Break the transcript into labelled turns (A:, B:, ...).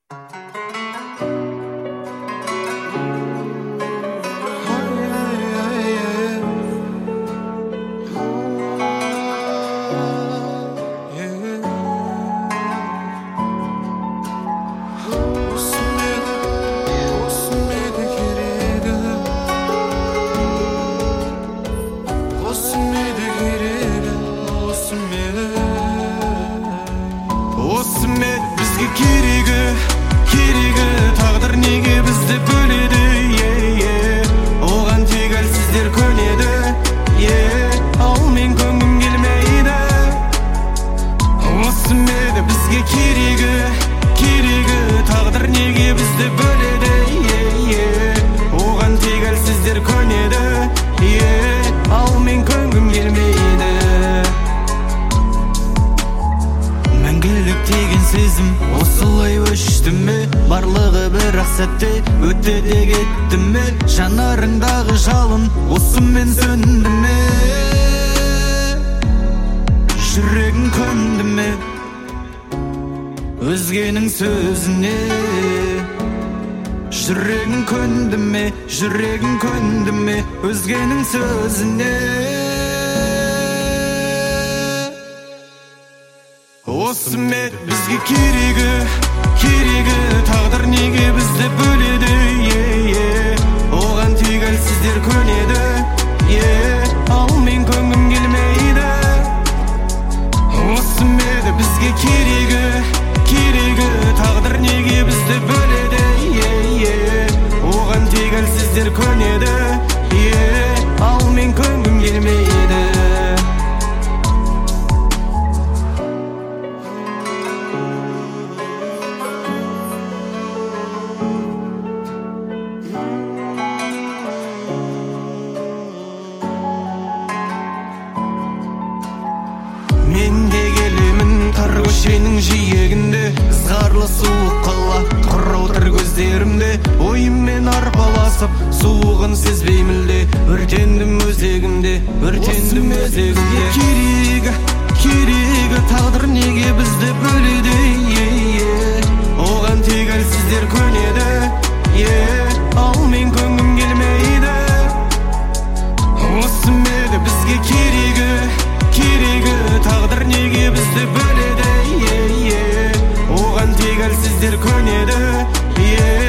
A: Бізге керегі тағдыр неге бізді бөледі, оған тек әлсіздер көнеді, ал мен көнгім келмейді. Осы меді бізге керегі тағдыр неге бізді бөледі, оған тек әлсіздер көнеді, ал мен көнгім келмейді. Мәңгілік деген сезім осылай өшті ме, барлығы бір-ақ сәтте өтті де кетті ме, жанарыңдағы жалын осымен сөнді ме, жүрегің көнді ме өзгенің сөзіне, жүрегің көнді ме, жүрегің көнді ме өзгенің сөзіне. Осы ме бізге керегі тағдыр неге бізді бөледі, оған тек әлсіздер көнеді, ал мен көнгім келмейді. Осы меді бізге керегі тағдыр неге бізді бөледі, оған тек әлсіздер көнеді, ал мен көнгім келмейді. Мен де келемін тар көшенің жиегінде, ызғарлы суық қала тұр отыр көздерімде, ойыммен арпаласып суығын сезбеймін де, өртендім өзегімде, өртендім өзегімде. Керегі тағдыр неге бізді бөледі, оған тек әлсіздер көнеді, ал мен көнгім келмейді. Осы меді бізге керегі тағдыр неге бізді бөледі, оған тек әлсіздер көнеді,